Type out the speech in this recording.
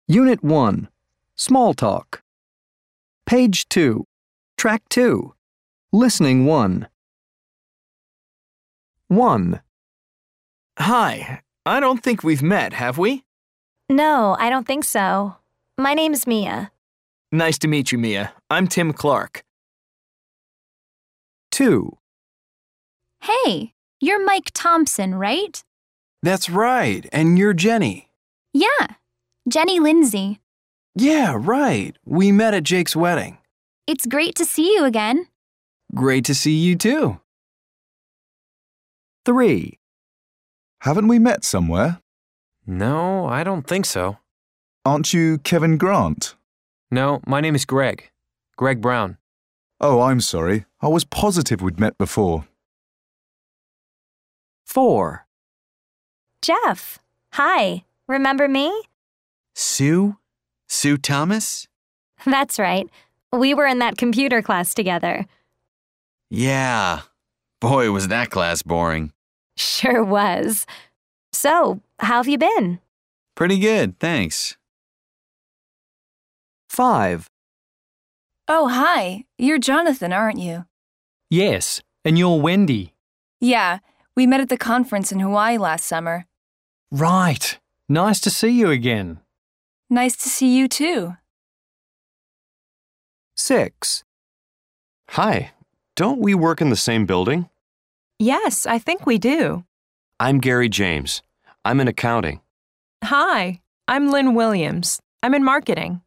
Unit 1. Small Talk. Page 2. Track 2. Listening 1. 1. Hi, I don't think we've met, have we? No, I don't think so. My name's Mia. Nice to meet you, Mia. I'm Tim Clark. 2. Hey, you're Mike Thompson, right? That's right, and you're Jenny. Yeah, Jenny Lindsay. Yeah, right. We met at Jake's wedding. It's great to see you again. Great to see you too. 3. Haven't we met somewhere? No, I don't think so. Aren't you Kevin Grant? No, my name is Greg. Greg Brown. Oh, I'm sorry. I was positive we'd met before. 4. Jeff. Hi. Remember me? Sue? Sue Thomas? That's right. We were in that computer class together. Yeah. Boy, was that class boring. Sure was. So, how have you been? Pretty good, thanks. 5. Oh, hi. You're Jonathan, aren't you? Yes, and you're Wendy. Yeah, we met at the conference in Hawaii last summer. Right. Nice to see you again. Nice to see you too. 6. Hi, don't we work in the same building? Yes, I think we do. I'm Gary James. I'm in accounting. Hi, I'm Lynn Williams. I'm in marketing.